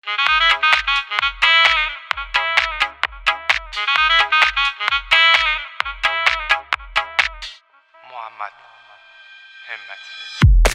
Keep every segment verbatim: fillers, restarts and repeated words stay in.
محمد همت.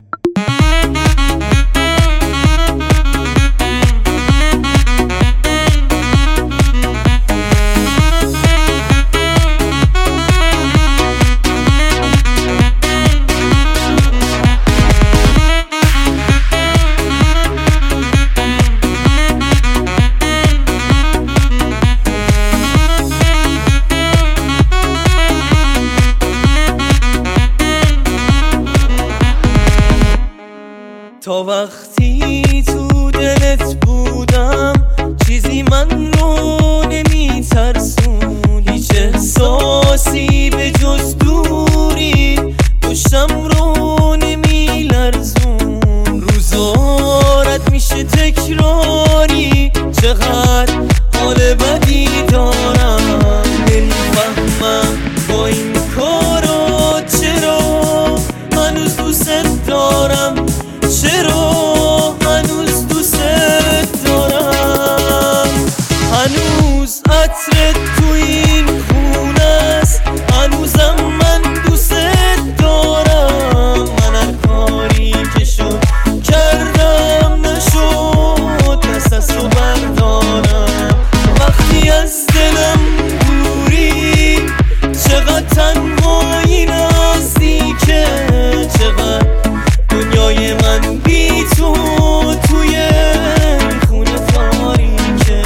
تا وقتی تو دلت بودم چیزی من رو نمی ترسون، هیچ احساسی به جز دوری پشتم رو نمی لرزون. روزارت میشه تکراری، چقدر حال بدی دارم، نمیفهمم با این کارا چرا هنوز دوست دارم، چرا هنوز دوست دارم. هنوز عطرت تو این خونه است، هنوزم من دوست دارم. من هر کاری که شد کردم نشد دست از تو بردارم. وقتی از دلم دوری چقدر تنهایی نزدیکه، چقدر دنیای من بی تو توی خونه تاریکه.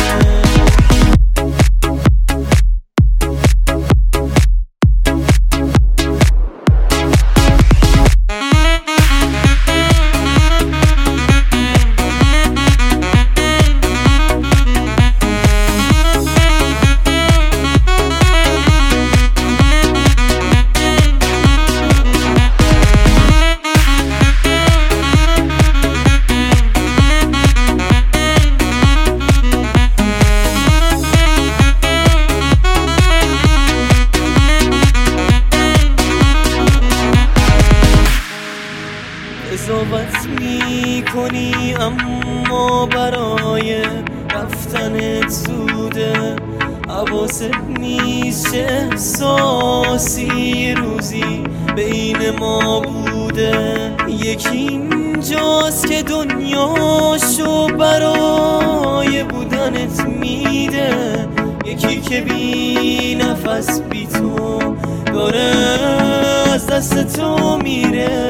قضاوت می کنی اما برای رفتنت زوده، حواست نیست چه احساسی روزی بین ما بوده. یکی اینجاست که دنیاشو برای بودنت میده، یکی که بی نفس بی تو داره از دست تو میره،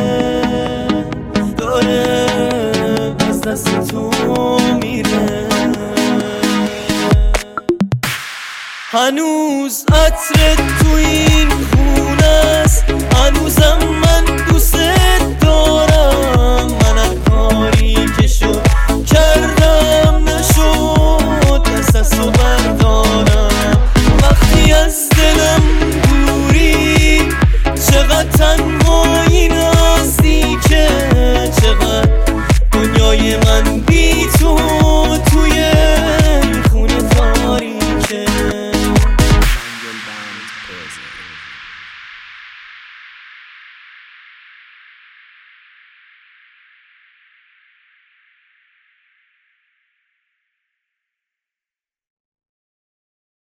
داره از دست تو میره. هنوز عطرت تو این خونه است، هنوزم